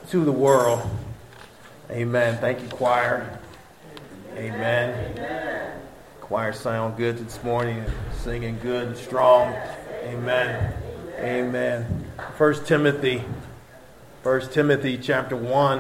to the world. Amen. Thank you, choir. Amen. Choir sound good this morning and singing good and strong. Amen. Amen. 1 Timothy chapter 1,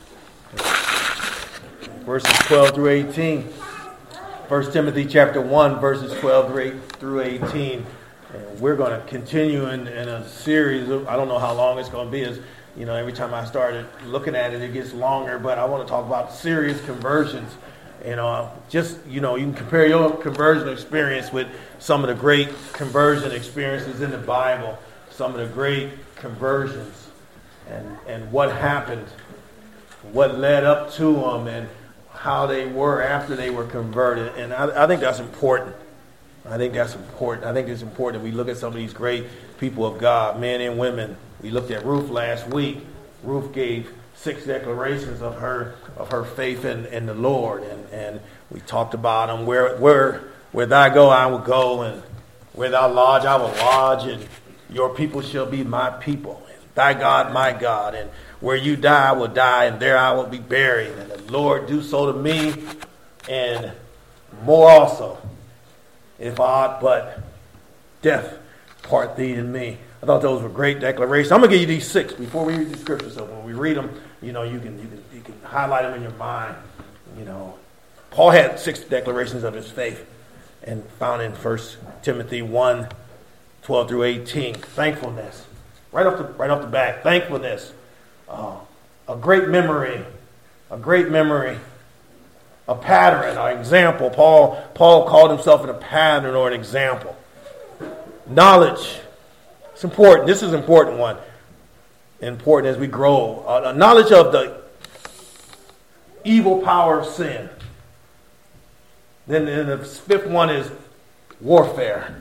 verses 12 through 18. 1 Timothy chapter 1, verses 12 through 18. And we're going to continue in a series. I don't know how long it's going to be. Every time I started looking at it, it gets longer. But I want to talk about serious conversions. You can compare your conversion experience with some of the great conversion experiences in the Bible. Some of the great conversions and what happened, what led up to them, and how they were after they were converted. And I think that's important. I think it's important that we look at some of these great people of God, men and women. We looked at Ruth last week. Ruth gave 6 declarations of her faith in the Lord, and we talked about them. Where thou go, I will go, and where thou lodge, I will lodge, and your people shall be my people, and thy God, my God, and where you die, I will die, and there I will be buried, and the Lord do so to me, and more also, if aught but death part thee and me. I thought those were great declarations. I'm going to give you these 6 before we read the scriptures. So when we read them, you can highlight them in your mind. Paul had 6 declarations of his faith, and found in 1 Timothy 1, 12 through 18. Thankfulness, right off the bat. Thankfulness, a great memory, a pattern, an example. Paul called himself a pattern or an example. Knowledge. It's important. This is an important one. Important as we grow. Knowledge of the evil power of sin. Then the 5th one is warfare.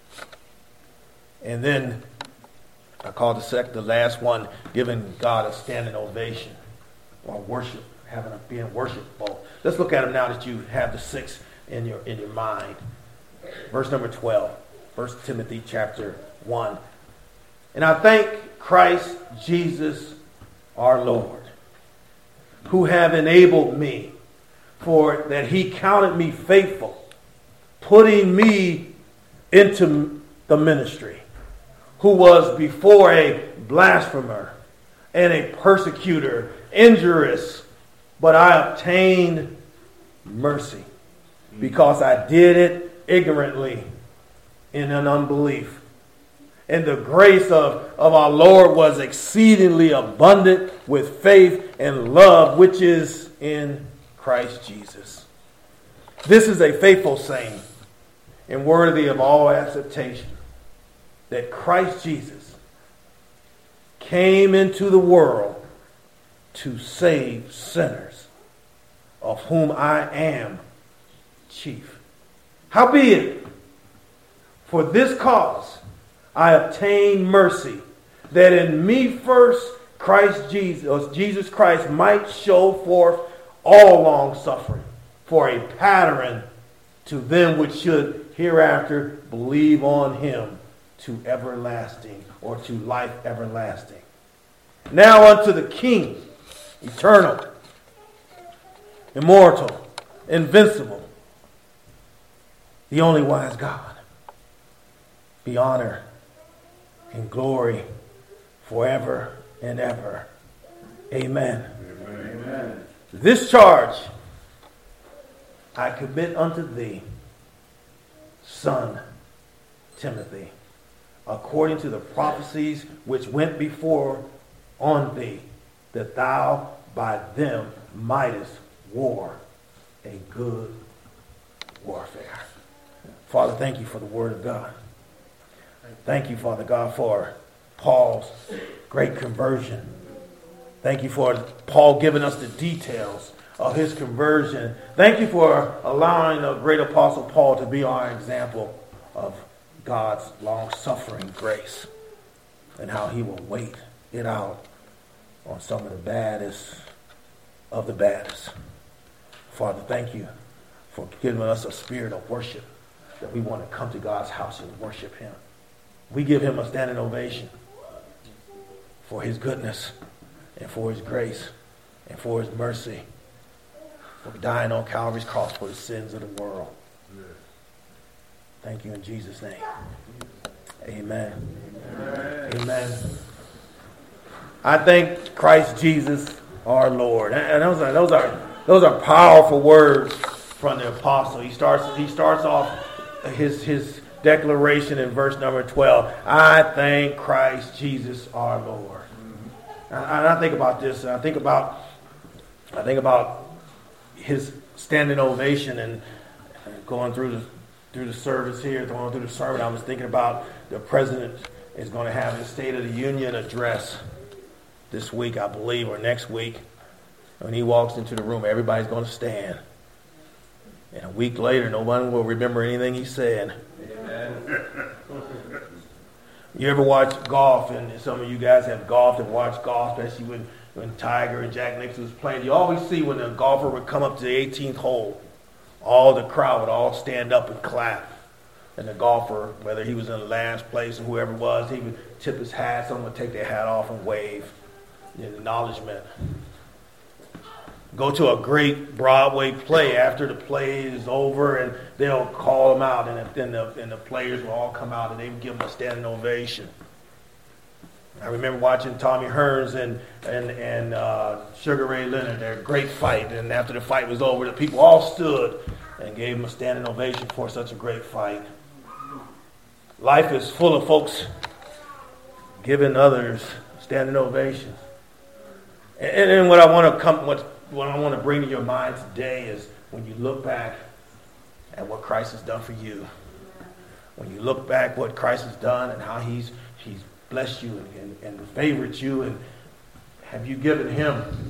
And then I call the last one, giving God a standing ovation or worship, being worshipful. Let's look at them now that you have the 6 in your mind. Verse number 12, 1 Timothy chapter 1. And I thank Christ Jesus our Lord, who have enabled me, for that he counted me faithful, putting me into the ministry, who was before a blasphemer and a persecutor, injurious, but I obtained mercy, because I did it ignorantly in an unbelief. And the grace of our Lord was exceedingly abundant with faith and love, which is in Christ Jesus. This is a faithful saying and worthy of all acceptation, that Christ Jesus came into the world to save sinners, of whom I am chief. Howbeit, for this cause I obtained mercy, that in me first Jesus Christ might show forth all long suffering, for a pattern to them which should hereafter believe on him to everlasting, or to life everlasting. Now unto the King, eternal, immortal, invincible, the only wise God, be honor and glory forever and ever. Amen. Amen. This charge I commit unto thee, son Timothy, according to the prophecies which went before on thee, that thou by them mightest war a good warfare. Father, thank you for the word of God. Thank you, Father God, for Paul's great conversion. Thank you for Paul giving us the details of his conversion. Thank you for allowing the great apostle Paul to be our example of God's long-suffering grace, and how he will wait it out on some of the baddest of the baddest. Father, thank you for giving us a spirit of worship, that we want to come to God's house and worship him. We give him a standing ovation for his goodness. and for his grace and for his mercy, for dying on Calvary's cross for the sins of the world. Thank you in Jesus' name. Amen. Amen. I thank Christ Jesus our Lord. And those are powerful words from the apostle. He starts off his declaration in verse number 12. I thank Christ Jesus our Lord. And I think about this. And I think about his standing ovation and going through the service here, going through the sermon. I was thinking about the president is going to have his State of the Union address this week, I believe, or next week. When he walks into the room, everybody's going to stand. And a week later, no one will remember anything he said. Amen. You ever watch golf, and some of you guys have golfed and watched golf, especially when Tiger and Jack Nicklaus was playing. You always see when a golfer would come up to the 18th hole, all the crowd would all stand up and clap. And the golfer, whether he was in last place or whoever it was, he would tip his hat. Someone would take their hat off and wave in acknowledgement. Go to a great Broadway play after the play is over, and they'll call them out, and the players will all come out, and they would give them a standing ovation. I remember watching Tommy Hearns and Sugar Ray Leonard, their great fight, and after the fight was over, the people all stood and gave them a standing ovation for such a great fight. Life is full of folks giving others standing ovations. And what I want to bring to your mind today is when you look back at what Christ has done for you, when you look back what Christ has done and how he's blessed you and favored you, and have you given him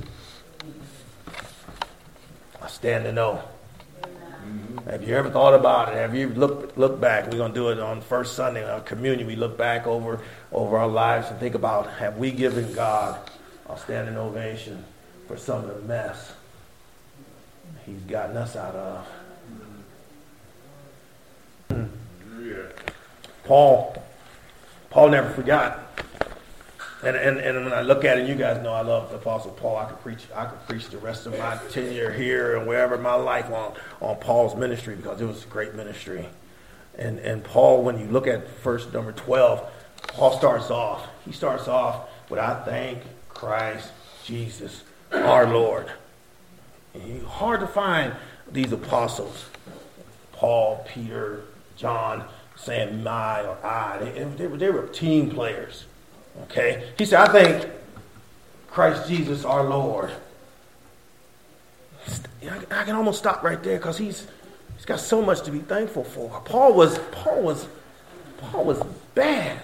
a standing O? Have you ever thought about it? Have you looked back? We're going to do it on first Sunday in our communion. We look back over our lives and think about, have we given God a standing ovation for some of the mess he's gotten us out of? Paul never forgot. And when I look at it, you guys know I love the Apostle Paul. I could preach the rest of my tenure here and wherever in my life on Paul's ministry, because it was a great ministry. And Paul, when you look at verse number 12, Paul starts off with, I thank Christ Jesus our Lord. And hard to find these apostles, Paul, Peter, John, saying my or I. They were team players. Okay? He said, I thank Christ Jesus our Lord. I can almost stop right there because he's got so much to be thankful for. Paul was bad.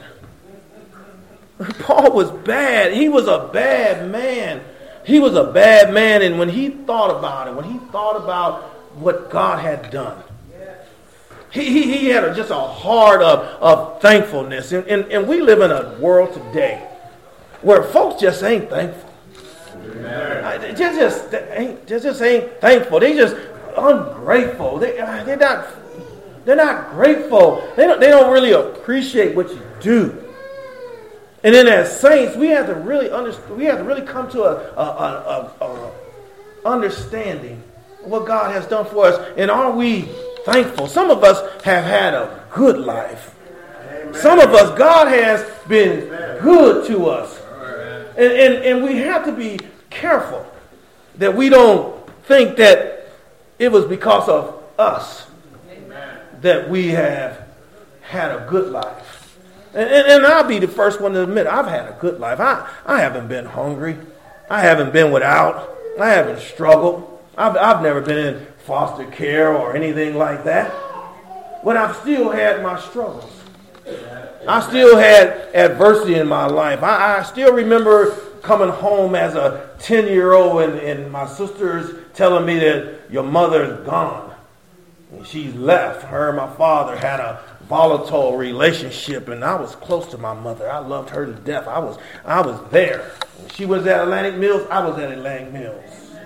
Paul was bad. He was a bad man. He was a bad man, and when he thought about what God had done, he had just a heart of thankfulness. And we live in a world today where folks just ain't thankful. They just ain't thankful. They just ungrateful. They're not grateful. They don't really appreciate what you do. And then as saints, we have to really come to a understanding of what God has done for us. And are we thankful? Some of us have had a good life. Amen. Some of us, God has been good to us. And we have to be careful that we don't think that it was because of us that we have had a good life. And I'll be the first one to admit I've had a good life. I haven't been hungry. I haven't been without. I haven't struggled. I've never been in foster care or anything like that. But I've still had my struggles. I still had adversity in my life. I still remember coming home as a 10-year-old and my sisters telling me that your mother's gone. And she's left. Her and my father had a volatile relationship, and I was close to my mother. I loved her to death. I was there. When she was at Atlantic Mills, I was at Atlantic Mills.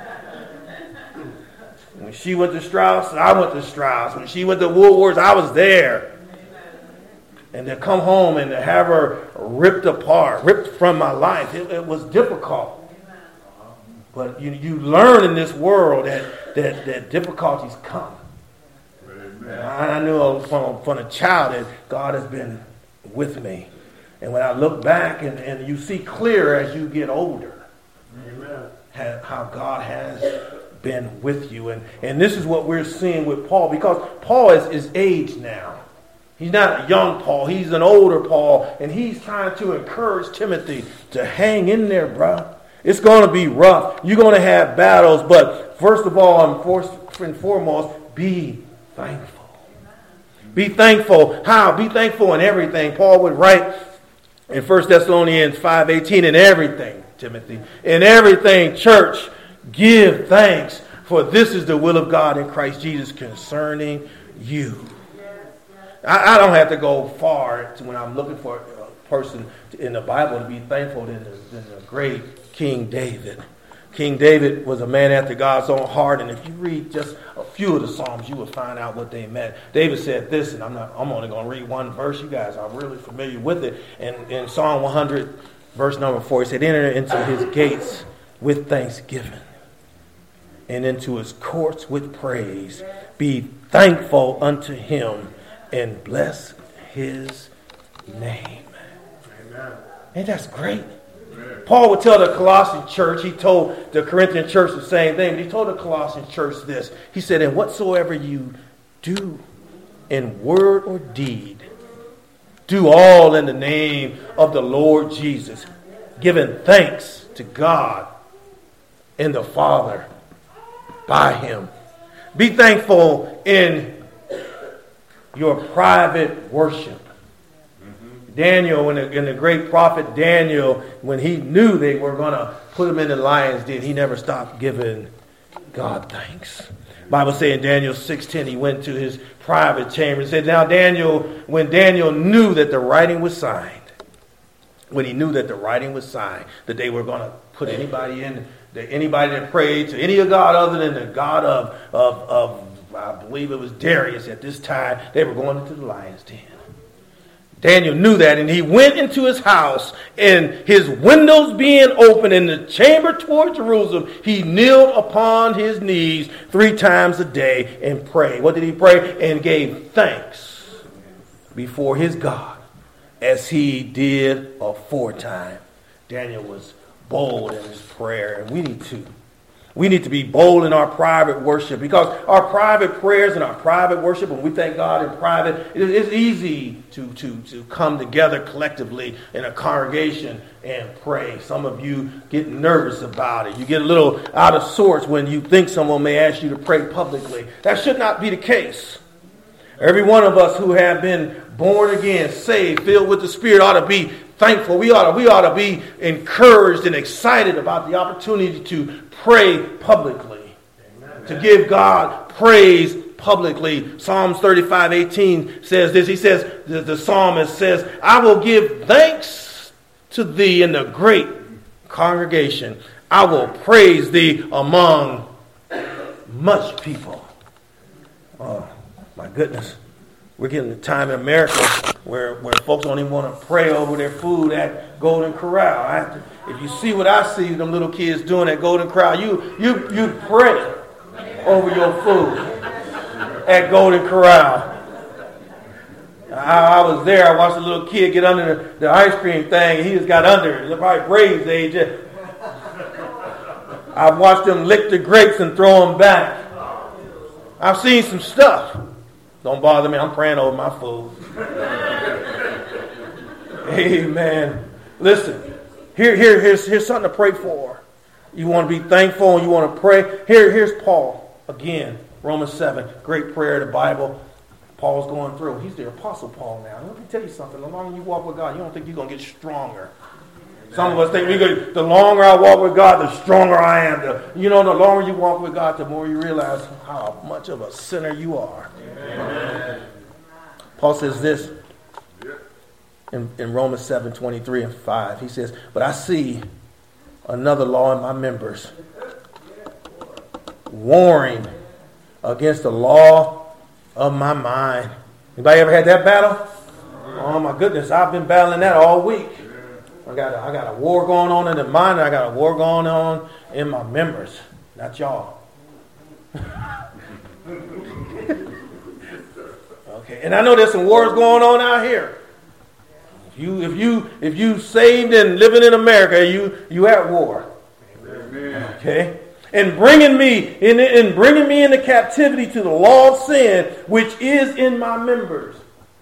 When she went to Strauss, I went to Strauss. When she went to Woolworths, I was there. And to come home and to have her ripped from my life, it was difficult. But you learn in this world that difficulties come. I knew from a child that God has been with me. And when I look back and you see clear as you get older, how God has been with you. And this is what we're seeing with Paul, because Paul is aged now. He's not a young Paul. He's an older Paul. And he's trying to encourage Timothy to hang in there, bro. It's going to be rough. You're going to have battles. But first of all, and foremost, be thankful. Be thankful. How? Be thankful in everything. Paul would write in 1 Thessalonians 5:18, in everything, Timothy, in everything, church, give thanks, for this is the will of God in Christ Jesus concerning you. I don't have to go far when I'm looking for a person in the Bible to be thankful than the great King David. King David was a man after God's own heart, and if you read just a few of the Psalms, you will find out what they meant. David said this, and I'm only going to read one verse. You guys are really familiar with it. And in Psalm 100, verse number 4, he said, enter into his gates with thanksgiving, and into his courts with praise. Be thankful unto him, and bless his name. Amen. And that's great. Paul would tell the Colossian church, he told the Corinthian church the same thing, but he told the Colossian church this. He said, and whatsoever you do in word or deed, do all in the name of the Lord Jesus, giving thanks to God and the Father by him. Be thankful in your private worship. Daniel, and the great prophet Daniel, when he knew they were going to put him in the lion's den, he never stopped giving God thanks. The Bible says in Daniel 6:10, he went to his private chamber and said, now when Daniel knew that the writing was signed, that they were going to put anybody that prayed to any God other than the God of I believe it was Darius at this time, they were going into the lion's den. Daniel knew that, and he went into his house, and his windows being open in the chamber toward Jerusalem, he kneeled upon his knees 3 times a day and prayed. What did he pray? And gave thanks before his God, as he did aforetime. Daniel was bold in his prayer, and we need to. We need to be bold in our private worship, because our private prayers and our private worship, when we thank God in private, it's easy to come together collectively in a congregation and pray. Some of you get nervous about it. You get a little out of sorts when you think someone may ask you to pray publicly. That should not be the case. Every one of us who have been born again, saved, filled with the Spirit ought to be thankful. We ought to be encouraged and excited about the opportunity to pray publicly. Amen. To give God praise publicly. Psalms 35:18 says this. He says, the psalmist says, I will give thanks to thee in the great congregation. I will praise thee among much people. Oh, my goodness. We're getting the time in America where folks don't even want to pray over their food at Golden Corral. If you see what I see them little kids doing at Golden Corral, you pray over your food at Golden Corral. I was there. I watched a little kid get under the ice cream thing, and he just got under it. He's probably Braves age. I watched them lick the grapes and throw them back. I've seen some stuff. Don't bother me. I'm praying over my food. Amen. Listen, here's something to pray for. You want to be thankful and you want to pray. Here's Paul again. Romans 7, great prayer of the Bible. Paul's going through. He's the Apostle Paul now. Let me tell you something. The longer you walk with God, you don't think you're going to get stronger. Some of us think the longer I walk with God, the stronger I am. The longer you walk with God, the more you realize how much of a sinner you are. Amen. Paul says this in Romans 7:23-5. He says, but I see another law in my members, warring against the law of my mind. Anybody ever had that battle? Oh my goodness, I've been battling that all week. I got a war going on in the mind, and I got a war going on in my members. Not y'all. Okay, and I know there's some wars going on out here. If you saved and living in America, you at war. Amen. Okay, and bringing me into captivity to the law of sin, which is in my members.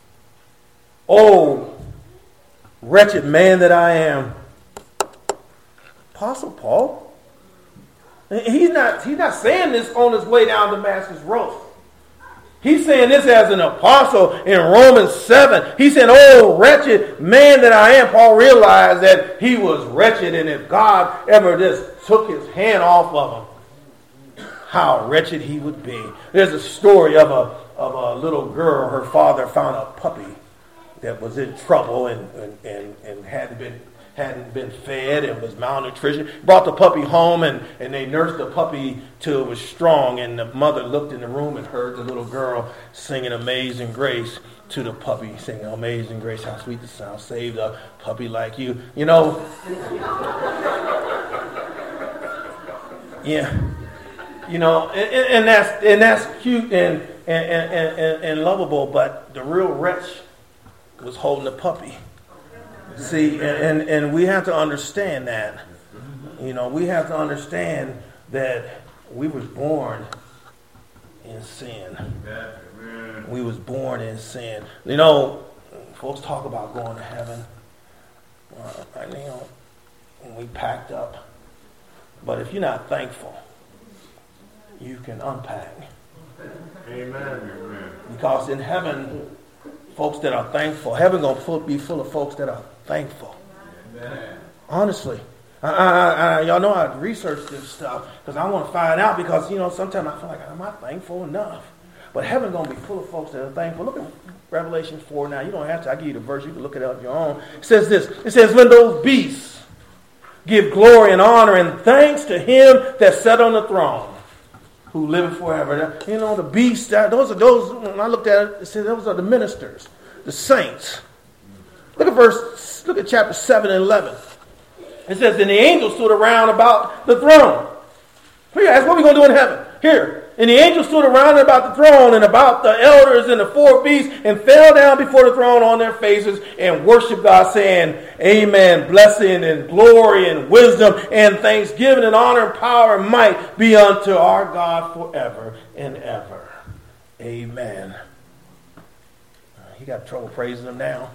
Oh, wretched man that I am. Apostle Paul. He's not saying this on his way down Damascus Road. He's saying this as an apostle in Romans 7. He said, oh, wretched man that I am. Paul realized that he was wretched, and if God ever just took his hand off of him, how wretched he would be. There's a story of a little girl. Her father found a puppy that was in trouble and hadn't been fed and was malnutrition. Brought the puppy home and they nursed the puppy till it was strong. And the mother looked in the room and heard the little girl singing Amazing Grace to the puppy, singing Amazing Grace, how sweet the sound, saved a puppy like you. You know, yeah, you know, and that's cute and lovable. But the real wretch was holding the puppy. See, and we have to understand that. You know, we have to understand that we was born in sin. We was born in sin. You know, folks talk about going to heaven. You know, we packed up. But if you're not thankful, you can unpack. Amen. Because in heaven, folks that are thankful, heaven gonna be full of folks that are thankful. Amen. Honestly, y'all know I researched this stuff because I want to find out. Because you know, sometimes I feel like, am I thankful enough? But heaven's gonna be full of folks that are thankful. Look at Revelation 4 now. You don't have to. I give you the verse. You can look it up on your own. It says this. It says, when those beasts give glory and honor and thanks to him that sat on the throne, who live forever. You know, the beasts, those, when I looked at it, it said those are the ministers, the saints. Look at chapter 7 and 11. It says, and the angels stood around about the throne. Here, that's what we're going to do in heaven. Here. And the angels stood around about the throne and about the elders and the four beasts and fell down before the throne on their faces and worshiped God, saying, Amen. Blessing and glory and wisdom and thanksgiving and honor and power and might be unto our God forever and ever. Amen. You got trouble praising him now.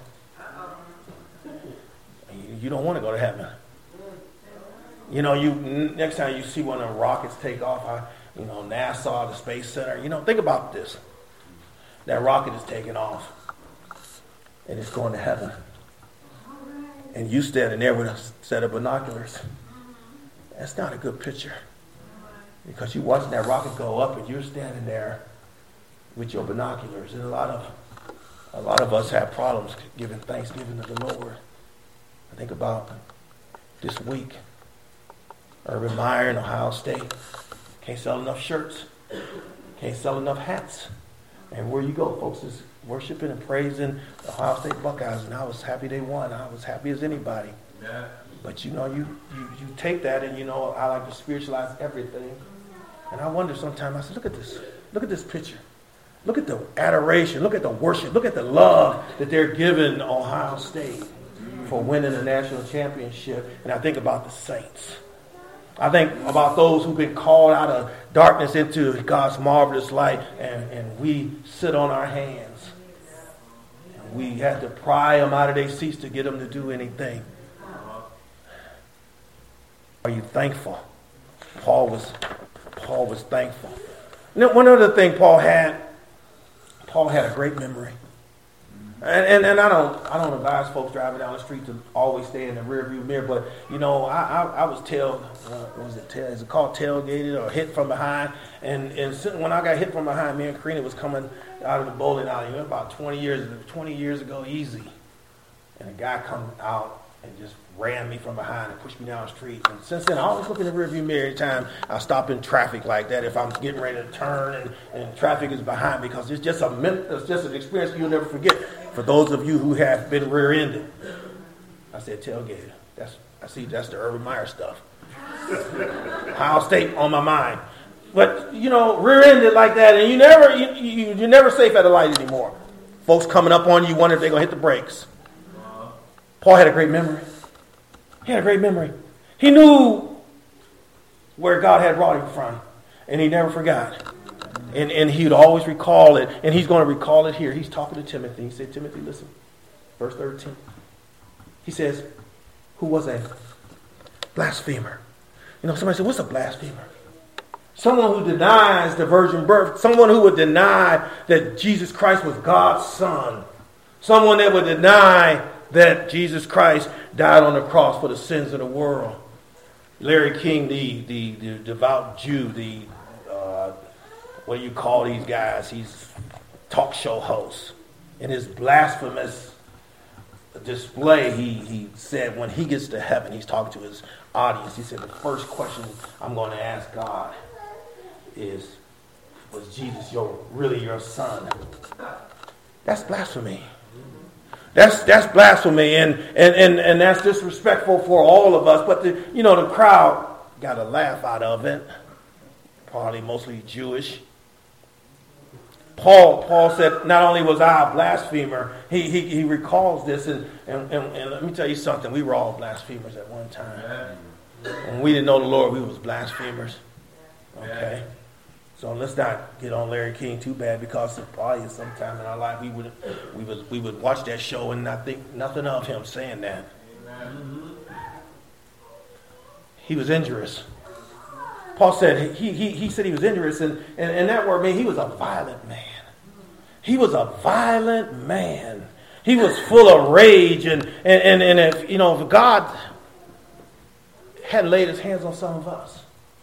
You don't want to go to heaven. You know, next time you see one of the rockets take off, NASA, the Space Center, think about this. That rocket is taking off and it's going to heaven. And you standing there with a set of binoculars. That's not a good picture. Because you're watching that rocket go up and you're standing there with your binoculars. And a lot of us have problems giving thanksgiving to the Lord. I think about this week. Urban Meyer in Ohio State. Can't sell enough shirts. Can't sell enough hats. And where you go, folks is worshiping and praising the Ohio State Buckeyes. And I was happy they won. I was happy as anybody. Yeah. But you take that and I like to spiritualize everything. And I wonder sometimes, I said, look at this. Look at this picture. Look at the adoration. Look at the worship. Look at the love that they're giving Ohio State for winning the national championship. And I think about the saints. I think about those who've been called out of darkness into God's marvelous light, and we sit on our hands. And we had to pry them out of their seats to get them to do anything. Are you thankful? Paul was thankful. One other thing Paul had a great memory. And I don't advise folks driving down the street to always stay in the rear view mirror, but I was is it called tailgated or hit from behind? And when I got hit from behind, me and Karina was coming out of the bowling alley about 20 years ago, easy. And a guy come out and just ran me from behind and pushed me down the street. And since then, I always look in the rearview mirror every time I stop in traffic like that. If I'm getting ready to turn and traffic is behind, because it's just an experience you'll never forget. For those of you who have been rear-ended, I said tailgated. That's the Urban Meyer stuff. Ohio State on my mind. But, rear-ended like that, and you're never safe at a light anymore. Folks coming up on you, wonder if they're going to hit the brakes. Paul had a great memory. He knew where God had brought him from, and he never forgot. And he would always recall it, and he's going to recall it here. He's talking to Timothy. He said, Timothy, listen, verse 13. He says, who was a blasphemer? Somebody said, what's a blasphemer? Someone who denies the virgin birth. Someone who would deny that Jesus Christ was God's son. Someone that would deny that Jesus Christ died on the cross for the sins of the world. Larry King, the devout Jew, what do you call these guys? He's talk show host. In his blasphemous display, he said when he gets to heaven, he's talking to his audience. He said, the first question I'm going to ask God is, was Jesus really your son? That's blasphemy. That's blasphemy, and that's disrespectful for all of us. But the crowd got a laugh out of it. Probably mostly Jewish. Paul said, not only was I a blasphemer, he recalls this, and let me tell you something. We were all blasphemers at one time. When we didn't know the Lord, we was blasphemers. Okay. So let's not get on Larry King too bad, because probably sometime in our life we would watch that show and not think nothing of him saying that. Amen. He was injurious. Paul said he said he was injurious, and that word means he was a violent man. He was a violent man. He was full of rage, and if God hadn't laid his hands on some of us.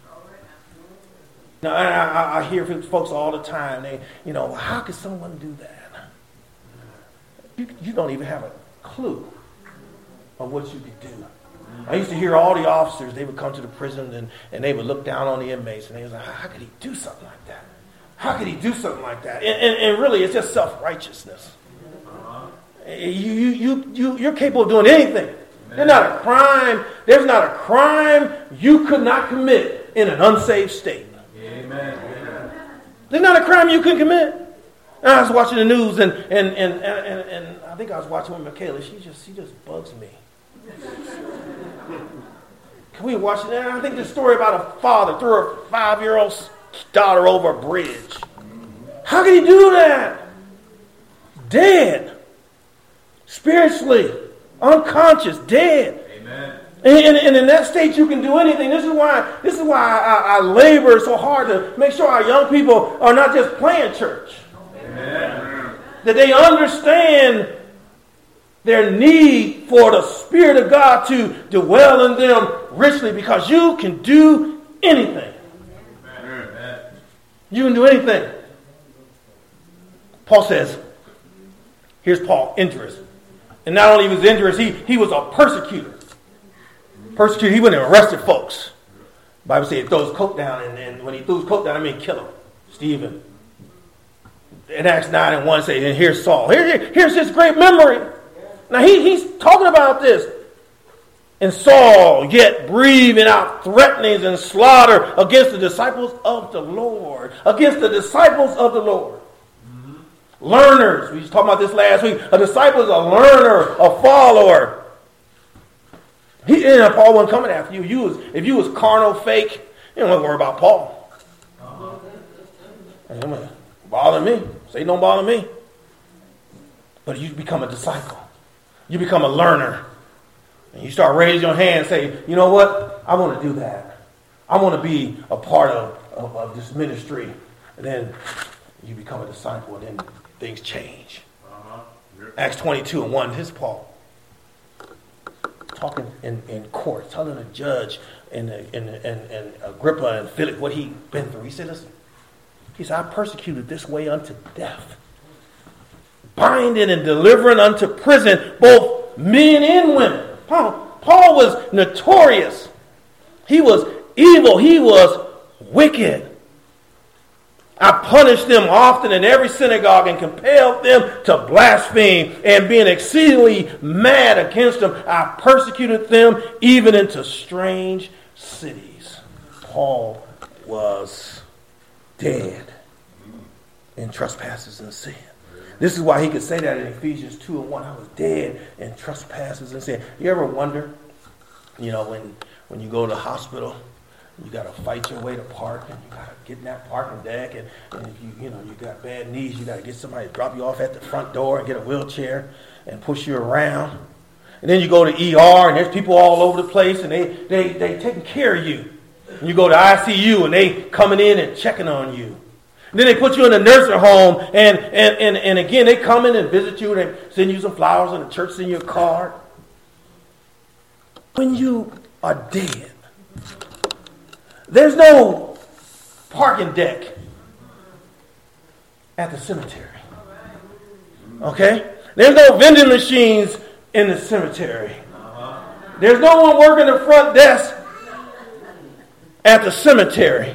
Now, I hear from folks all the time, how could someone do that? You don't even have a clue of what you could do. I used to hear all the officers, they would come to the prison and they would look down on the inmates, and they was like, how could he do something like that? How could he do something like that? And really, it's just self-righteousness. You're capable of doing anything. There's not a crime you could not commit in an unsaved state. Amen. There's not a crime you can commit. And I was watching the news, and I think I was watching with Michaela. She just bugs me. Can we watch it? And I think this story about a father threw her 5-year-old daughter over a bridge. How can he do that? Dead. Spiritually. Unconscious. Dead. Amen. And in that state, you can do anything. This is why I labor so hard to make sure our young people are not just playing church. Amen. That they understand their need for the Spirit of God to dwell in them richly, because you can do anything. Amen. You can do anything. Paul says, here's Paul, injurious. And not only was injurious, he was a persecutor. He went and arrested folks. The Bible says he throws his coat down, and when he threw his coat down, kill him. Stephen. In Acts 9:1 says, and here's Saul. Here's his great memory. Now he's talking about this. And Saul, yet breathing out threatenings and slaughter against the disciples of the Lord. Against the disciples of the Lord. Mm-hmm. Learners. We was talking about this last week. A disciple is a learner, a follower. Paul wasn't coming after you. If you was carnal, fake, you don't have to worry about Paul. Uh-huh. Bother me. Say don't bother me. But you become a disciple. You become a learner. And you start raising your hand and say, you know what? I want to do that. I want to be a part of this ministry. And then you become a disciple, and then things change. Uh-huh. Yep. Acts 22:1, here's Paul. Talking in court, telling a judge and Agrippa and Philip what he'd been through. He said, listen, I persecuted this way unto death, binding and delivering unto prison both men and women. Paul was notorious. He was evil. He was wicked. I punished them often in every synagogue and compelled them to blaspheme. And being exceedingly mad against them, I persecuted them even into strange cities. Paul was dead in trespasses and sin. This is why he could say that in Ephesians 2:1. I was dead in trespasses and sin. You ever wonder, when you go to the hospital, you got to fight your way to park, and you got to get in that parking deck, and if you got bad knees, you got to get somebody to drop you off at the front door and get a wheelchair and push you around. And then you go to ER, and there's people all over the place, and they taking care of you. And you go to ICU, and they coming in and checking on you. And then they put you in a nursing home, and again, they come in and visit you, and they send you some flowers, and the church send you a card. When you are dead, there's no parking deck at the cemetery. Okay? There's no vending machines in the cemetery. There's no one working the front desk at the cemetery.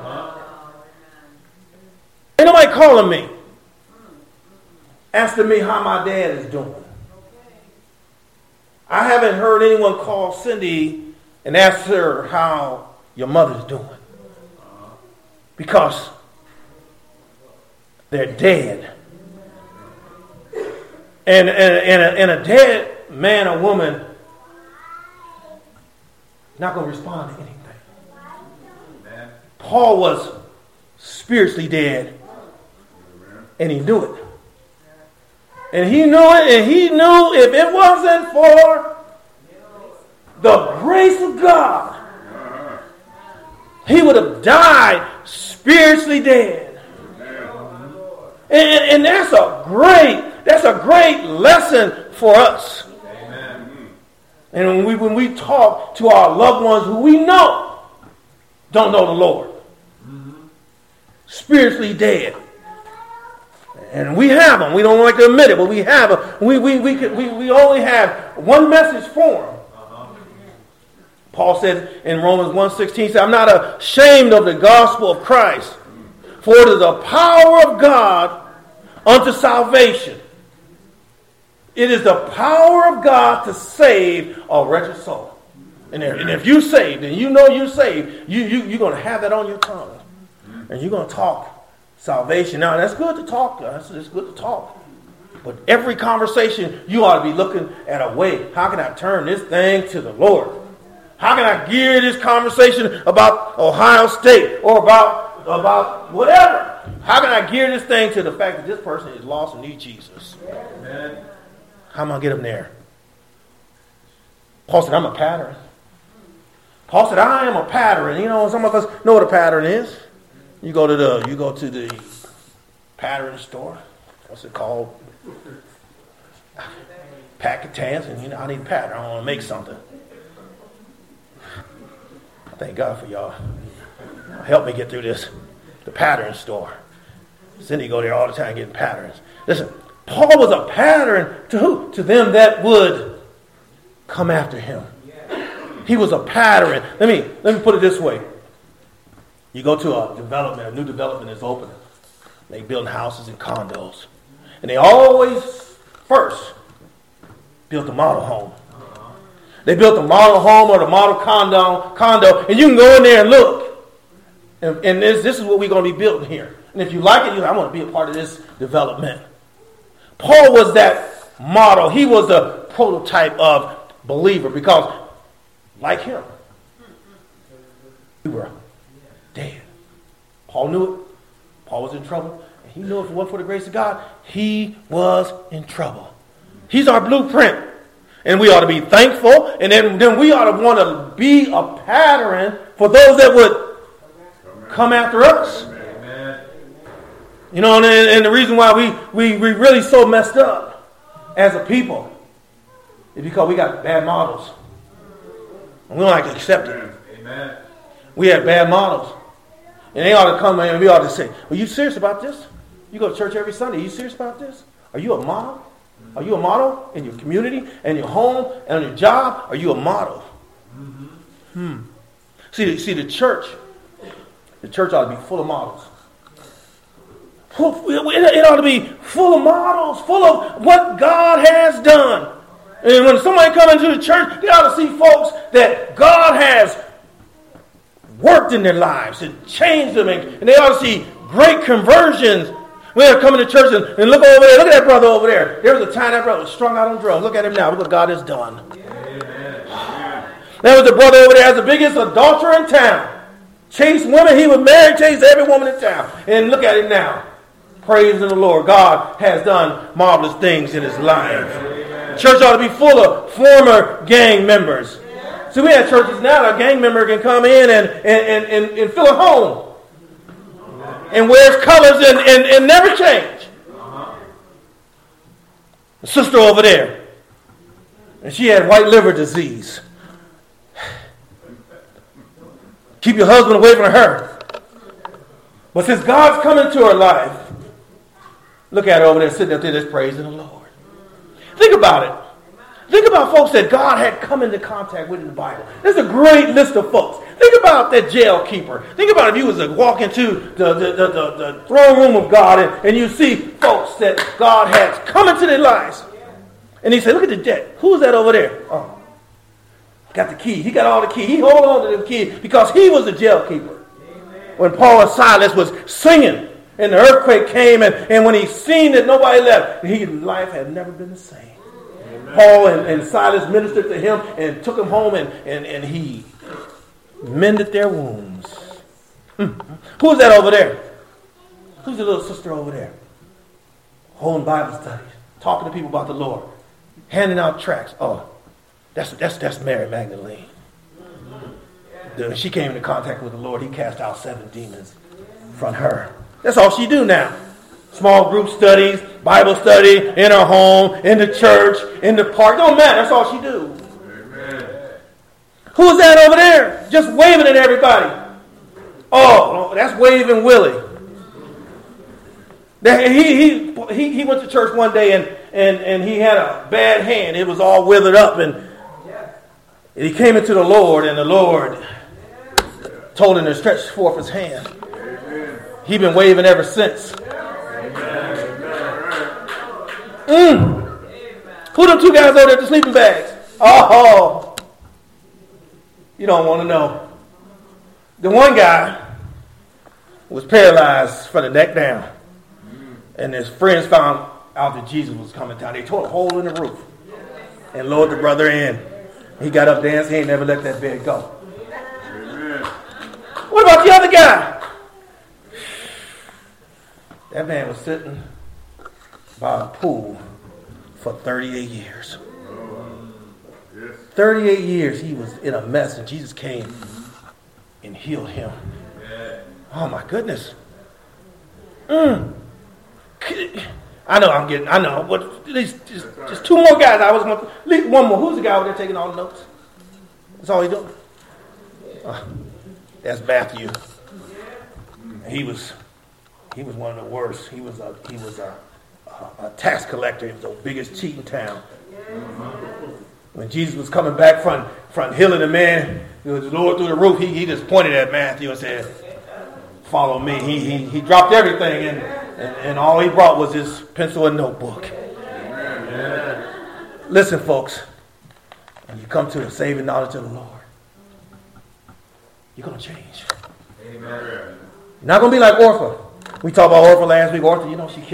Ain't nobody calling me, asking me how my dad is doing. I haven't heard anyone call Cindy and ask her how your mother's doing. Because they're dead. And a dead man or woman not going to respond to anything. Paul was spiritually dead. And he knew it. And he knew it, and he knew if it wasn't for the grace of God, he would have died spiritually dead. And that's a great lesson for us. And when we talk to our loved ones who we know don't know the Lord, spiritually dead. And we have them. We don't like to admit it, but we have them. We only have one message for them. Paul said in Romans 1:16, said, I'm not ashamed of the gospel of Christ, for it is the power of God unto salvation. It is the power of God to save a wretched soul. And if you're saved, and you know you're saved, you're going to have that on your tongue. And you're going to talk salvation. Now, that's good to talk. It's good to talk. But every conversation, you ought to be looking at a way. How can I turn this thing to the Lord? How can I gear this conversation about Ohio State or about whatever? How can I gear this thing to the fact that this person is lost and needs Jesus? Amen. How am I going to get them there? Paul said, I'm a pattern. Paul said, I am a pattern. Some of us know what a pattern is. You go to the pattern store. What's it called? Pack of tans, and I need a pattern. I want to make something. Thank God for y'all. Help me get through this. The pattern store. Cindy go there all the time getting patterns. Listen, Paul was a pattern to who? To them that would come after him. He was a pattern. Let me put it this way. You go to a new development is opening. They build houses and condos. And they always first built a model home. They built a model home or the model condo, and you can go in there and look. And this is what we're going to be building here. And if you like it, I want to be a part of this development. Paul was that model. He was the prototype of believer because, like him, we were dead. Paul knew it. Paul was in trouble. And he knew if it wasn't for the grace of God, he was in trouble. He's our blueprint. And we ought to be thankful. And then we ought to want to be a pattern for those that would come after us. Amen. And the reason why we really so messed up as a people is because we got bad models. And we don't like to accept it. Amen. We had bad models. And they ought to come in and we ought to say, are you serious about this? You go to church every Sunday. Are you serious about this? Are you a model? Are you a model in your community and your home and on your job? Are you a model? See, the church ought to be full of models. It ought to be full of models, full of what God has done. And when somebody comes into the church, they ought to see folks that God has worked in their lives and changed them. And they ought to see great conversions. We are coming to church and look over there. Look at that brother over there. There was a time that brother was strung out on drugs. Look at him now. Look what God has done. Amen. There was a brother over there, has the biggest adulterer in town. Chased women. He was married, chased every woman in town. And look at him now. Praise the Lord. God has done marvelous things in his life. Amen. Church ought to be full of former gang members. See, we have churches now that a gang member can come in and feel at home. And wears colors and never change. The sister over there. And she had white liver disease. Keep your husband away from her. But since God's come into her life, look at her over there sitting up there just praising the Lord. Think about it. Think about folks that God had come into contact with in the Bible. There's a great list of folks. Think about that jail keeper. Think about if you was to walk into the throne room of God and you see folks that God has come into their lives. And he said, look at the debt. Who's that over there? Oh, got the key. He got all the key. He hold on to the key because he was the jail keeper. When Paul and Silas was singing and the earthquake came and when he seen that nobody left, his life had never been the same. Paul and Silas ministered to him and took him home and he mended their wounds. Who's that over there? Who's the little sister over there? Holding Bible studies, talking to people about the Lord, handing out tracts. Oh, that's Mary Magdalene. When she came into contact with the Lord, he cast out 7 demons from her. That's all she do now. Small group studies, Bible study, in her home, in the church, in the park. Don't matter. That's all she do. Amen. Who's that over there? Just waving at everybody. Oh, that's Waving Willie. He went to church one day and he had a bad hand. It was all withered up. And he came into the Lord and the Lord told him to stretch forth his hand. He's been waving ever since. Who them 2 guys over there with the sleeping bags? Oh, you don't want to know. The one guy was paralyzed from the neck down. And his friends found out that Jesus was coming down. They tore a hole in the roof and lowered the brother in. He got up dancing. He ain't never let that bed go. What about the other guy? That man was sitting by a pool for 38 years. 38 years he was in a mess and Jesus came and healed him. Oh my goodness. I know, but at least just 2 more guys. I was going to, at least one more. Who's the guy over there taking all the notes? That's all he's doing. That's Matthew. He was one of the worst. He was a tax collector. He was the biggest cheat in town. When Jesus was coming back from healing the man, he was lowered through the roof. He just pointed at Matthew and said, "Follow me." He dropped everything and all he brought was his pencil and notebook. Amen. Listen, folks, when you come to the saving knowledge of the Lord, you're going to change. Amen. You're not going to be like Orpha. We talked about Orpha last week. Orpha, she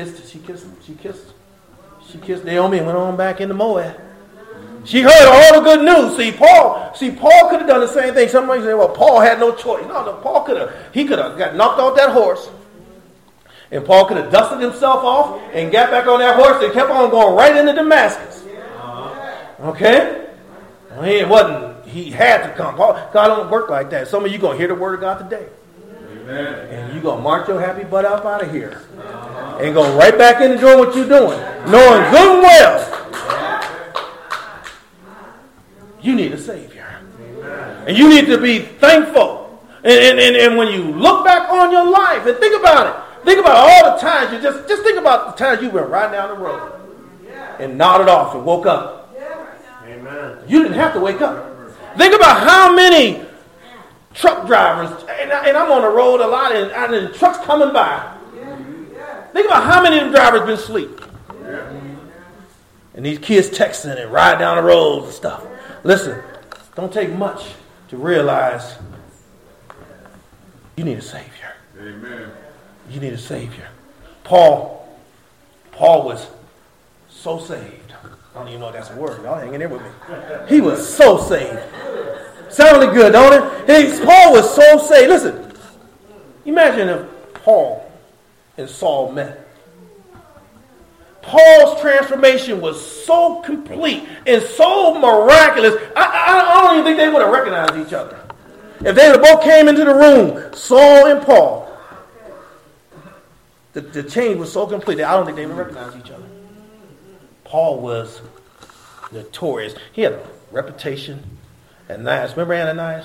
kissed Naomi and went on back into Moab. She heard all the good news. See, Paul could have done the same thing. Somebody say, well, Paul had no choice. No, Paul could have got knocked off that horse. And Paul could have dusted himself off and got back on that horse and kept on going right into Damascus. Okay? He had to come. God don't work like that. Some of you going to hear the word of God today. Amen. And you're going to march your happy butt up out of here. And go right back into doing what you're doing. Knowing good and well you need a Savior. Amen. And you need to be thankful. And when you look back on your life and think about it. Think about all the times you just think about the times you've been riding down the road and nodded off and woke up. Amen. You didn't have to wake up. Think about how many truck drivers, and I'm on the road a lot, and trucks coming by. Think about how many of them drivers been asleep. And these kids texting and riding down the roads and stuff. Listen, don't take much to realize you need a Savior. Amen. You need a Savior. Paul was so saved. I don't even know if that's a word. Y'all hanging there with me. He was so saved. Sounded good, don't it? Paul was so saved. Listen, imagine if Paul and Saul met. Paul's transformation was so complete and so miraculous, I don't even think they would have recognized each other. If they both came into the room, Saul and Paul, the change was so complete that I don't think they would recognize each other. Paul was notorious. He had a reputation. Ananias, remember Ananias?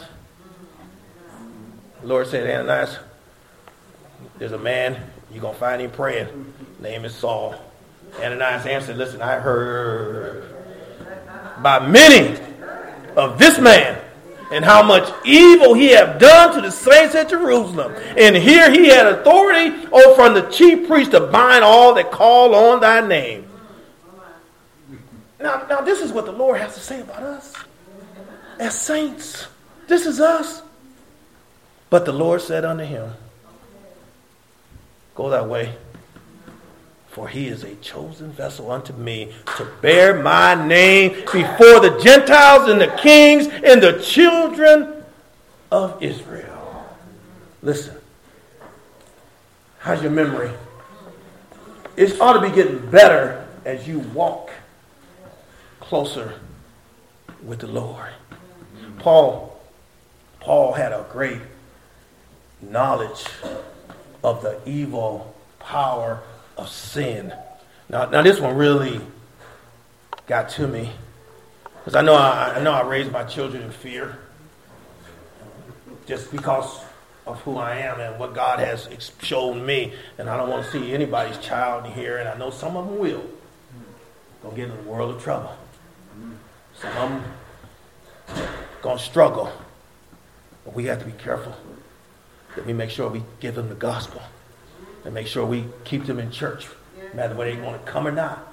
The Lord said, Ananias, there's a man, you're going to find him praying. Name is Saul. Ananias answered, listen, I heard by many of this man and how much evil he have done to the saints at Jerusalem. And here he had authority from the chief priest to bind all that call on thy name. Now this is what the Lord has to say about us as saints. This is us. But the Lord said unto him, go thy way, for he is a chosen vessel unto me to bear my name before the Gentiles and the kings and the children of Israel. Listen, how's your memory? It ought to be getting better as you walk closer with the Lord. Paul had a great knowledge of the evil power of sin. Now this one really got to me, because I know I raised my children in fear, just because of who I am and what God has shown me, and I don't want to see anybody's child here, and I know some of them will gonna get in a world of trouble. Some of them gonna struggle, but we have to be careful that we make sure we give them the gospel. And make sure we keep them in church, no matter whether they want to come or not.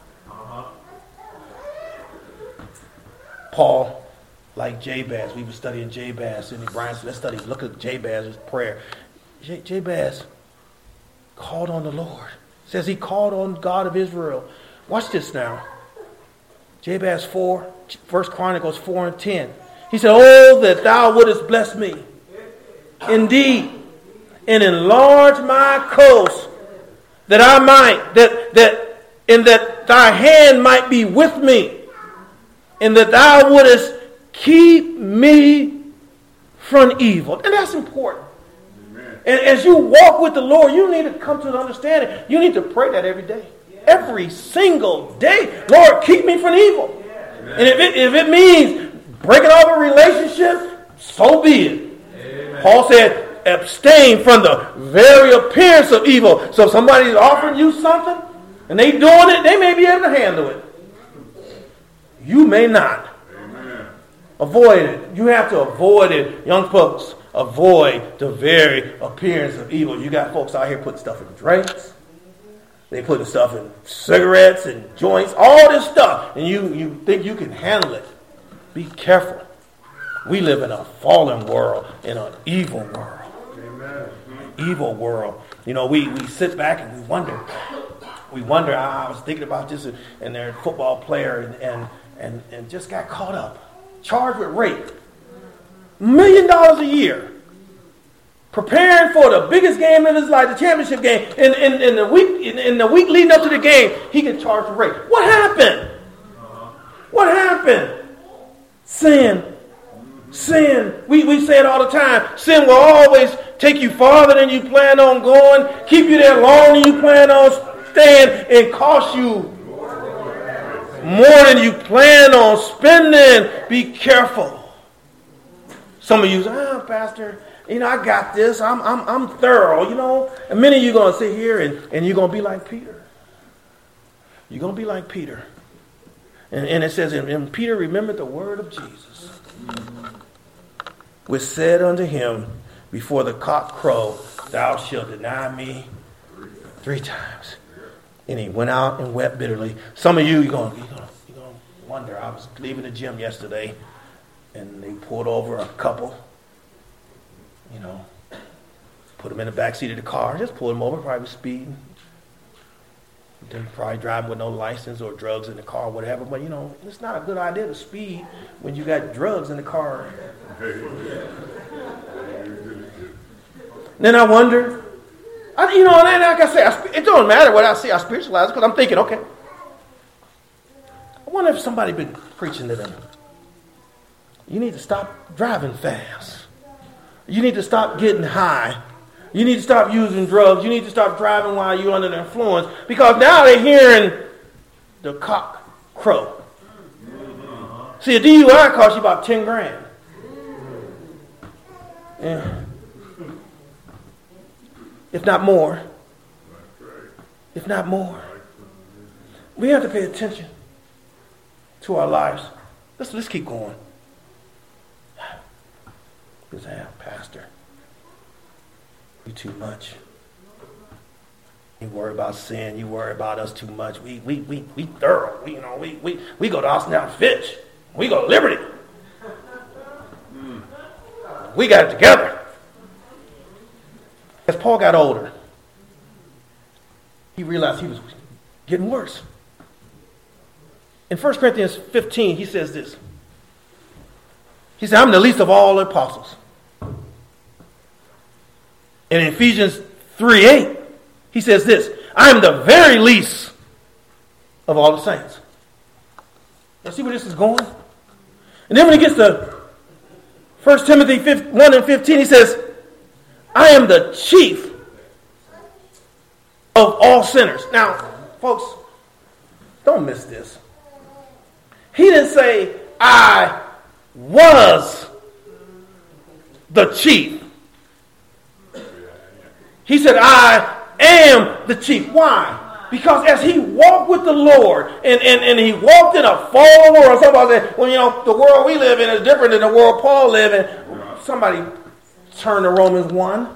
Paul, like Jabez, we were studying Jabez. Sidney Bryan said, look at Jabez's prayer. Jabez called on the Lord. It says he called on God of Israel. Watch this now. Jabez 4, 1 Chronicles 4 and 10. He said, oh, that thou wouldest bless me indeed, and enlarge my coast, that I might, that thy hand might be with me, and that thou wouldest keep me from evil. And that's important. Amen. And as you walk with the Lord, you need to come to an understanding. You need to pray that every day. Every single day. Lord, keep me from evil. Amen. And if it means breaking off a relationship, so be it. Amen. Paul said, abstain from the very appearance of evil. So if somebody's offering you something and they doing it, they may be able to handle it. You may not. Amen. Avoid it. You have to avoid it. Young folks, avoid the very appearance of evil. You got folks out here putting stuff in drinks. They putting stuff in cigarettes and joints, all this stuff. And you think you can handle it. Be careful. We live in a fallen world, in an evil world. Evil world. You know, we sit back and we wonder. I was thinking about this, and their football player and just got caught up, charged with rape. $1 million a year, preparing for the biggest game of his life, the championship game. In the week leading up to the game, he gets charged with rape. What happened? What happened? Sin. We say it all the time. Sin will always take you farther than you plan on going, keep you there longer than you plan on staying, and cost you more than you plan on spending. Be careful. Some of you say, Pastor, I got this. I'm thorough, And many of you are going to sit here and you're going to be like Peter. You're going to be like Peter. And it says, and Peter remembered the word of Jesus, which said unto him, before the cock crow, thou shalt deny me 3 times. And he went out and wept bitterly. Some of you, you're going to wonder. I was leaving the gym yesterday, and they pulled over a couple, put them in the back seat of the car, just pulled them over, probably speeding. They're probably driving with no license or drugs in the car or whatever. But, it's not a good idea to speed when you got drugs in the car. Then I wonder, and like I say, it don't matter what I see. I spiritualize it because I'm thinking, okay, I wonder if somebody been preaching to them. You need to stop driving fast. You need to stop getting high. You need to stop using drugs. You need to stop driving while you're under the influence. Because now they're hearing the cock crow. See, a DUI costs you about 10 grand. Yeah. If not more. If not more. We have to pay attention to our lives. Let's keep going. Pastor, you too much. You worry about sin. You worry about us too much. We thorough. We go to Austin Down Fitch. We go to Liberty. We got it together. As Paul got older, he realized he was getting worse. In 1 Corinthians 15, he says this. He said, I'm the least of all the apostles. And in Ephesians 3:8, he says this, I am the very least of all the saints. Now see where this is going? And then when he gets to 1 Timothy 1:15, he says, I am the chief of all sinners. Now, folks, don't miss this. He didn't say, I was the chief. He said, I am the chief. Why? Because as he walked with the Lord and he walked in a fallen world, somebody said, well, the world we live in is different than the world Paul lived in. Somebody turn to Romans 1.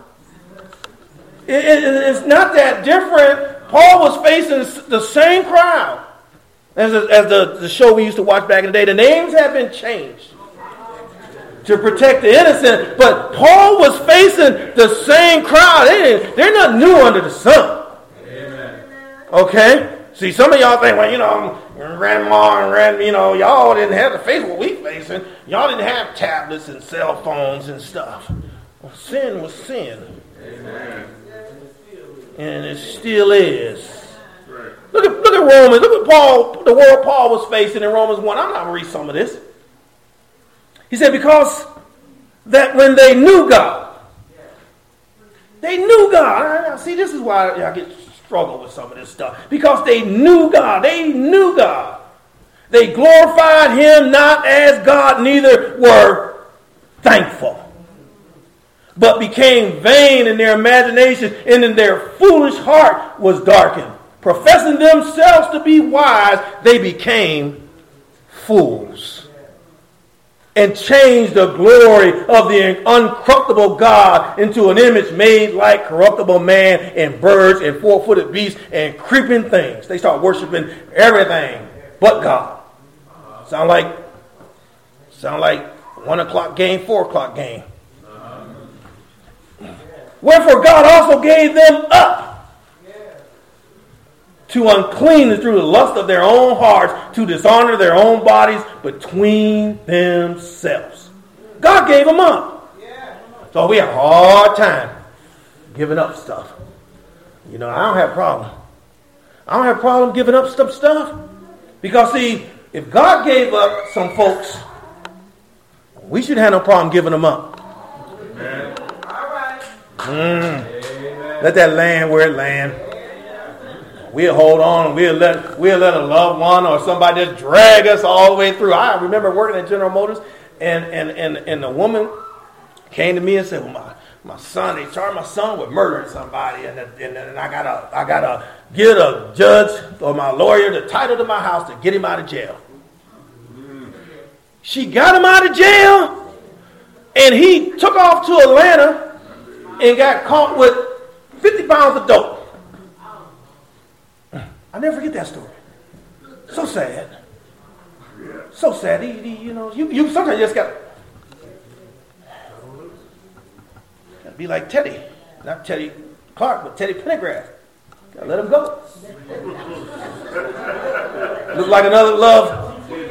It's not that different. Paul was facing the same crowd as the show we used to watch back in the day. The names have been changed to protect the innocent, but Paul was facing the same crowd. They're not new under the sun. Amen. Okay? See, some of y'all think, grandma and y'all didn't have to face what we facing. Y'all didn't have tablets and cell phones and stuff. Well, sin was sin. Amen. And it still is. Right. Look at Romans. Look at Paul, the world Paul was facing in Romans 1. I'm not going to read some of this. He said, because that when they knew God, they knew God. See, this is why I get struggle with some of this stuff. Because they knew God. They knew God. They glorified him not as God, neither were thankful, but became vain in their imagination, and in their foolish heart was darkened. Professing themselves to be wise, they became fools, and changed the glory of the uncorruptible God into an image made like corruptible man and birds and four-footed beasts and creeping things. They start worshiping everything but God. Sound like 1 o'clock game, 4 o'clock game. Wherefore God also gave them up to uncleanness through the lust of their own hearts, to dishonor their own bodies between themselves. God gave them up. So we have a hard time giving up stuff. I don't have a problem. I don't have a problem giving up some stuff. Because see, if God gave up some folks, we should have no problem giving them up. Amen. All right. Let that land where it land. We'll hold on. We'll let a loved one or somebody just drag us all the way through. I remember working at General Motors, and the woman came to me and said, "Well, my son, they charged my son with murdering somebody, and I gotta get a judge or my lawyer the title to my house to get him out of jail." She got him out of jail, and he took off to Atlanta and got caught with 50 pounds of dope. I'll never forget that story. So sad. So sad. You sometimes just got to be like Teddy. Not Teddy Clark, but Teddy Pendergrass. Gotta let him go. Look like another love.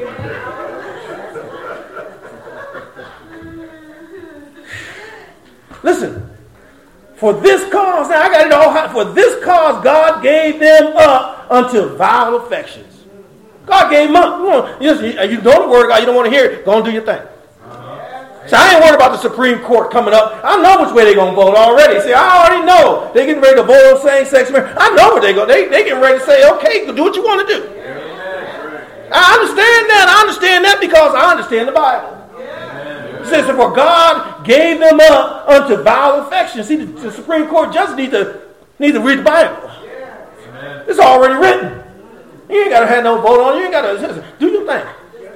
Listen, for this cause, now I got it all hot. For this cause, God gave them up unto vile affections. God gave them up. You know the word of God, you don't want to hear it, go and do your thing. So I ain't worried about the Supreme Court coming up. I know which way they're going to vote already. See, I already know. They're getting ready to vote on same-sex marriage. I know what they're going to do. They're getting ready to say, okay, do what you want to do. I understand that. I understand that because I understand the Bible. It says, for God gave them up unto vile affections. See, the Supreme Court just need to read the Bible. It's already written. You ain't got to have no vote on it. You ain't got to do your thing.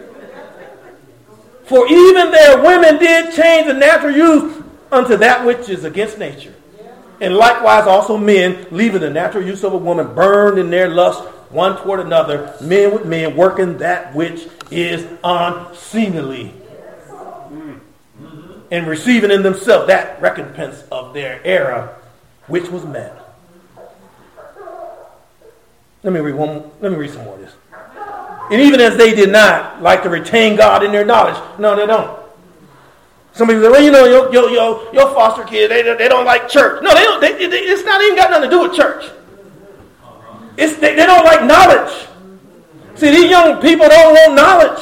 For even their women did change the natural use unto that which is against nature. And likewise also men, leaving the natural use of a woman, burned in their lust one toward another, men with men, working that which is unseemly. And receiving in themselves that recompense of their error, which was men. Let me read some more of this. And even as they did not like to retain God in their knowledge. No, they don't. Some people say, well, your foster kid, they don't like church. No, they don't. It's not even got nothing to do with church. They don't like knowledge. See, these young people don't want knowledge.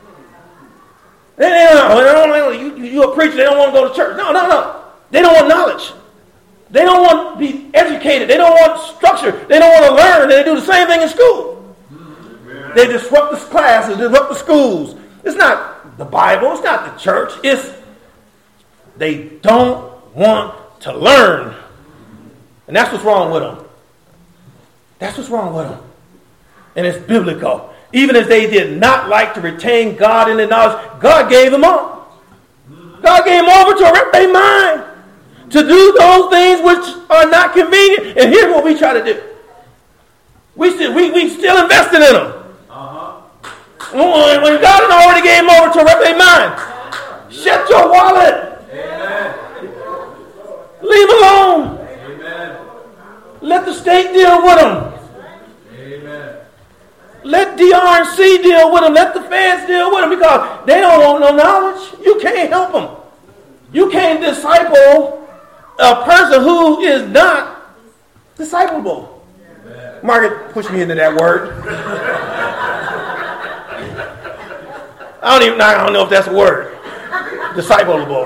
You a preacher, they don't want to go to church. No. They don't want knowledge. They don't want to be educated. They don't want structure. They don't want to learn. They do the same thing in school. They disrupt the classes, disrupt the schools. It's not the Bible. It's not the church. It's they don't want to learn. And that's what's wrong with them. That's what's wrong with them. And it's biblical. Even as they did not like to retain God in their knowledge, God gave them up. God gave them over to a reprobate mind to do those things which are not convenient. And here's what we try to do. We still invested in them. When God already gave them over to a reprobate mind, shut your wallet. Amen. Leave alone. Amen. Let the state deal with them. Amen. Let DRC deal with them. Let the feds deal with them because they don't want no knowledge. You can't help them. You can't disciple a person who is not discipleable. Amen. Margaret pushed me into that word. I don't know if that's a word. Discipleable.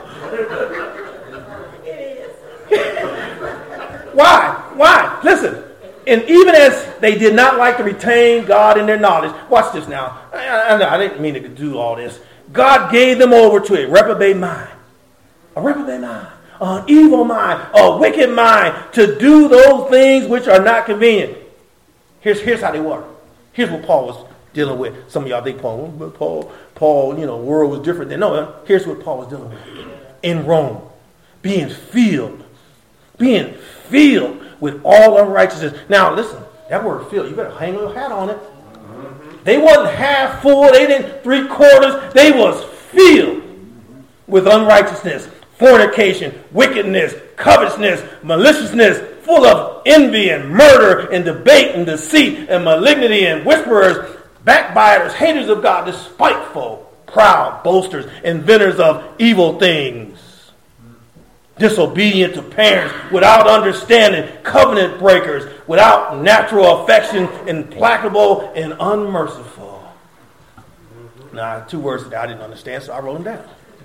Why? Listen. And even as they did not like to retain God in their knowledge. Watch this now. I didn't mean to do all this. God gave them over to a reprobate mind. A reprobate mind. An evil mind. A wicked mind. To do those things which are not convenient. Here's how they were. Here's what Paul was dealing with. Some of y'all think Paul, world was different. No, here's what Paul was dealing with. In Rome, being filled with all unrighteousness. Now, listen, that word filled, you better hang your hat on it. They wasn't half full, they didn't 3/4. They was filled with unrighteousness, fornication, wickedness, covetousness, maliciousness, full of envy and murder and debate and deceit and malignity and whisperers, backbiters, haters of God, despiteful, proud, boasters, inventors of evil things, disobedient to parents, without understanding, covenant breakers, without natural affection, implacable and unmerciful. Now, 2 words that I didn't understand, so I wrote them down.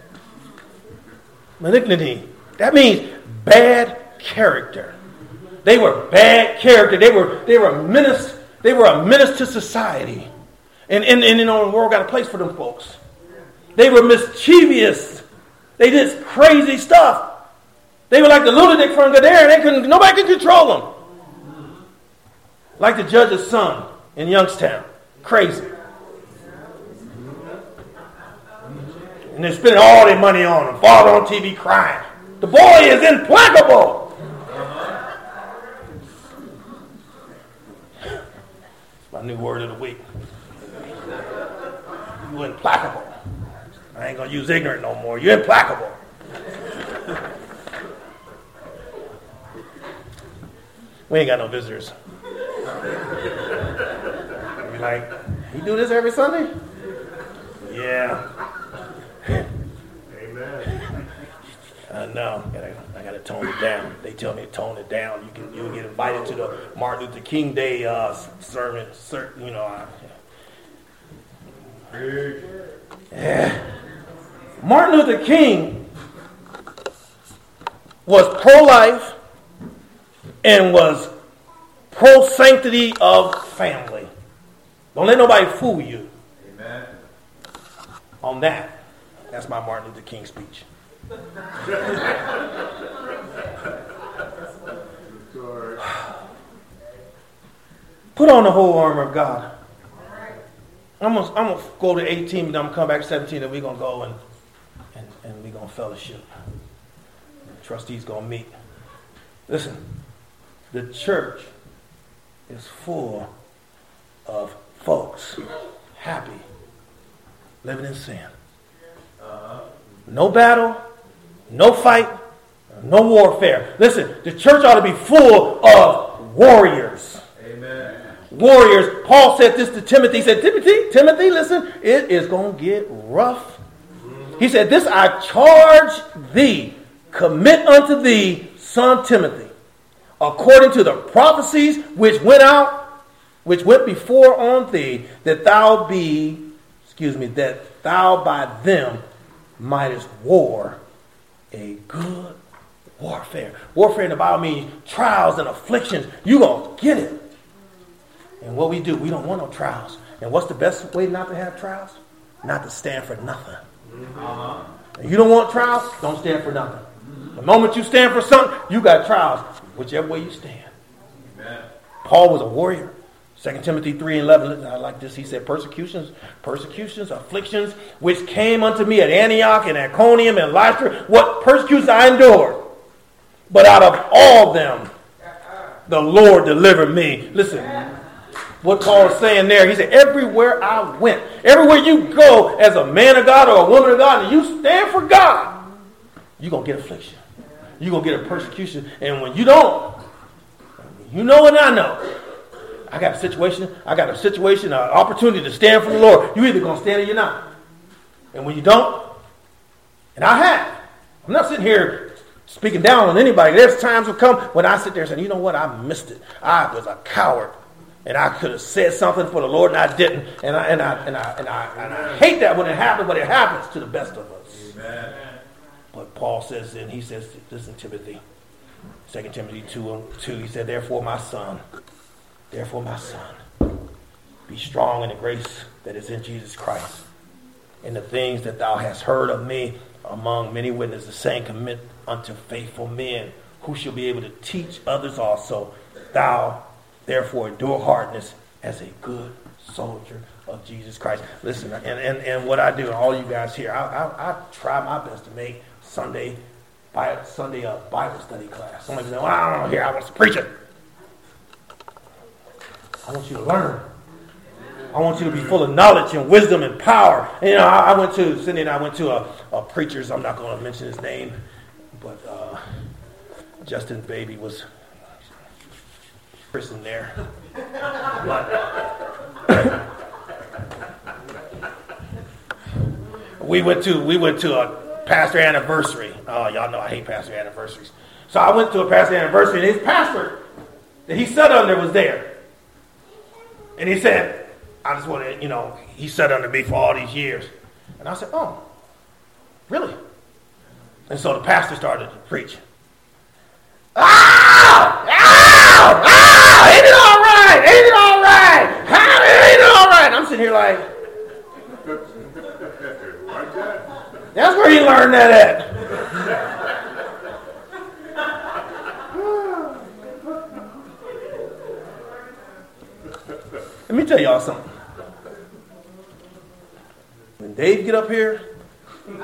Malignity. That means bad character. They were bad character. They were a menace. They were a menace to society. And the world got a place for them folks. They were mischievous. They did crazy stuff. They were like the lunatic from Gadara. Nobody could control them. Like the judge's son in Youngstown. Crazy. And they're spending all their money on him. Father on TV crying. The boy is implacable. word of the week. You implacable. I ain't going to use ignorant no more. You're implacable. We ain't got no visitors. You're like, you do this every Sunday? Yeah. Amen. No, I got to tone it down. They tell me to tone it down. You'll get invited to the Martin Luther King Day sermon. You know. Martin Luther King was pro-life and was pro-sanctity of family. Don't let nobody fool you. Amen. On that. That's my Martin Luther King speech. Put on the whole armor of God. I'm gonna go to 18, and I'm gonna come back to 17, and we're gonna go and we're gonna fellowship. The trustees gonna meet. Listen, the church is full of folks happy living in sin. No battle, no fight, no warfare. Listen, the church ought to be full of warriors. Amen. Warriors. Paul said this to Timothy. He said, Timothy, listen, it is going to get rough. He said, this I charge thee, commit unto thee, son Timothy, according to the prophecies which went before on thee, that thou by them mightest war a good warfare. Warfare in the Bible means trials and afflictions. You're going to get it. And what we do, we don't want no trials. And what's the best way not to have trials? Not to stand for nothing. And you don't want trials? Don't stand for nothing. The moment you stand for something, you got trials. Whichever way you stand. Amen. Paul was a warrior. 2 Timothy 3:11, I like this. He said, persecutions, afflictions, which came unto me at Antioch and Iconium and Lystra, what persecutions I endured. But out of all them, the Lord delivered me. Listen, what Paul is saying there, he said, everywhere I went, everywhere you go as a man of God or a woman of God, and you stand for God, you're going to get affliction. You're going to get a persecution. And when you don't, you know and I know, I got a situation, an opportunity to stand for the Lord. You're either going to stand or you're not. And when you don't, and I have. I'm not sitting here speaking down on anybody. There's times will come when I sit there saying, you know what, I missed it. I was a coward. And I could have said something for the Lord and I didn't. And I hate that when it happens, but it happens to the best of us. Amen. But Paul says, and he says this in Timothy, 2 Timothy 2:2, he said, therefore my son, be strong in the grace that is in Jesus Christ. And the things that thou hast heard of me among many witnesses, the same commit unto faithful men, who shall be able to teach others also. Thou, therefore, endure hardness as a good soldier of Jesus Christ. Listen, and what I do, all you guys here, I try my best to make Sunday a Bible study class. Somebody say, well, I don't know here, I want to preach it. I want you to learn. I want you to be full of knowledge and wisdom and power. And, you know, Cindy and I went to a preacher's, I'm not going to mention his name, but Justin's baby was christened there. But we went to a pastor anniversary. Oh, y'all know I hate pastor anniversaries. So I went to a pastor anniversary, and his pastor that he sat under was there. And he said, I just want to, he sat under me for all these years. And I said, oh, really? And so the pastor started to preach. Ain't it all right? Ain't it all right? Ain't it all right? And I'm sitting here like, that's where you learned that at. Let me tell y'all something. When Dave get up here, if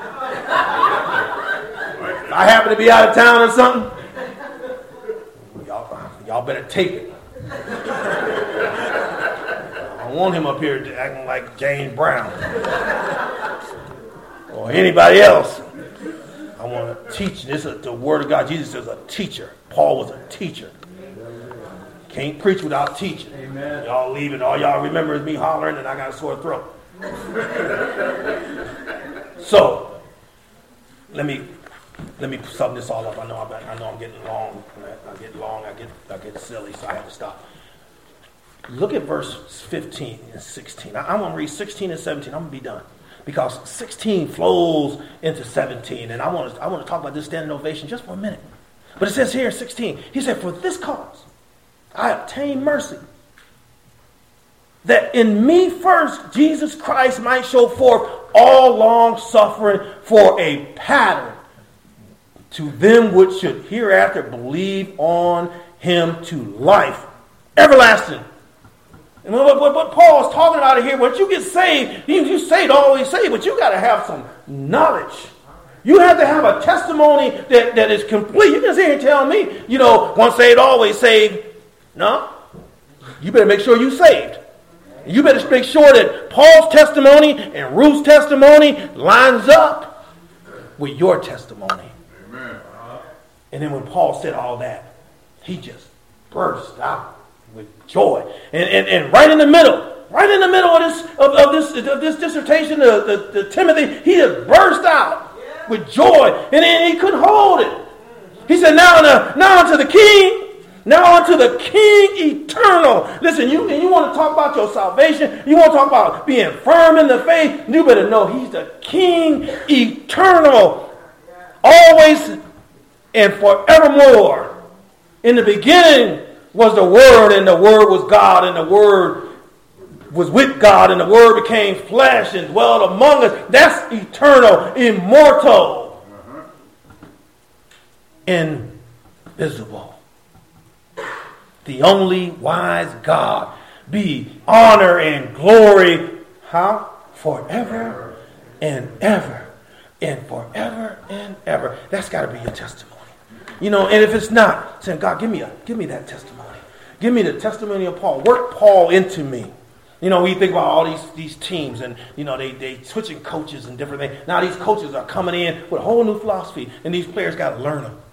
I happen to be out of town or something, y'all better tape it. I don't want him up here acting like James Brown or anybody else. I want to teach. This is the word of God. Jesus is a teacher. Paul was a teacher. Can't preach without teaching. Amen. Y'all leaving. All y'all remember is me hollering and I got a sore throat. So, let me sum this all up. I know I'm getting long. I get silly, so I have to stop. Look at verse 15 and 16. I'm going to read 16 and 17. I'm going to be done. Because 16 flows into 17. And I want to talk about this standing ovation just for a minute. But it says here in 16, he said, for this cause I obtained mercy, that in me first Jesus Christ might show forth all long suffering for a pattern to them which should hereafter believe on him to life everlasting. And what Paul is talking about here, once you get saved, you saved, always saved, but you got to have some knowledge. You have to have a testimony that is complete. You can sit here and tell me, once saved, always saved. No. You better make sure you're saved. You better make sure that Paul's testimony and Ruth's testimony lines up with your testimony. Amen. And then when Paul said all that, he just burst out with joy. And right in the middle of this dissertation, the Timothy, he just burst out with joy. And then he couldn't hold it. He said, now unto the King. Now unto the King eternal. Listen, you want to talk about your salvation. You want to talk about being firm in the faith. You better know he's the King eternal. Always and forevermore. In the beginning was the Word, and the Word was God, and the Word was with God, and the Word became flesh and dwelled among us. That's eternal, immortal, invisible. The only wise God, be honor and glory, how? Forever and ever, and forever and ever. That's got to be your testimony. And if it's not, saying, God, give me that testimony. Give me the testimony of Paul. Work Paul into me. We think about all these teams, and they switching coaches and different things. Now these coaches are coming in with a whole new philosophy, and these players got to learn them.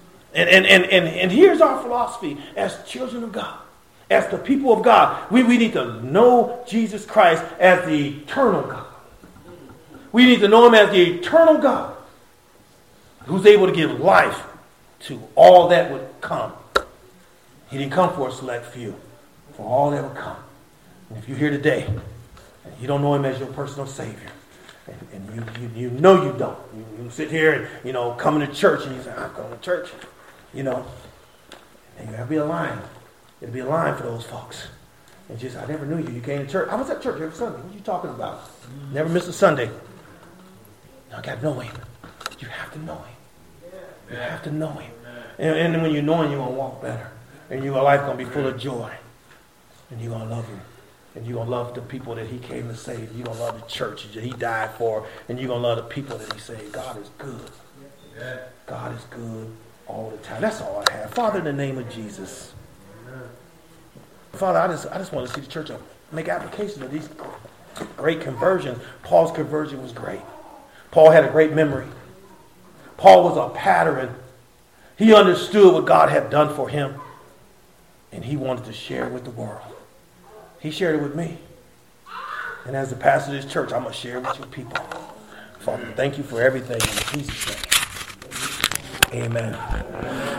And here's our philosophy as children of God, as the people of God. We need to know Jesus Christ as the eternal God. We need to know him as the eternal God who's able to give life to all that would come. He didn't come for a select few, for all that would come. And if you're here today and you don't know him as your personal Savior, and you know you don't. You sit here and, coming to church, and you say, I'm going to church. And you have to be a line. It'll be a line for those folks. And just, I never knew you. You came to church. I was at church every Sunday. What are you talking about? Never missed a Sunday. I got to know him. You have to know him. You have to know him. And when you know him, you're going to walk better. And your life going to be full of joy. And you're going to love him. And you're going to love the people that he came to save. You're going to love the church that he died for. And you're going to love the people that he saved. God is good. God is good all the time. That's all I have. Father, in the name of Jesus. Father, I just want to see the church make application of these great conversions. Paul's conversion was great. Paul had a great memory. Paul was a pattern. He understood what God had done for him. And he wanted to share it with the world. He shared it with me. And as the pastor of this church, I'm going to share it with your people. Father, thank you for everything in Jesus' name. Amen.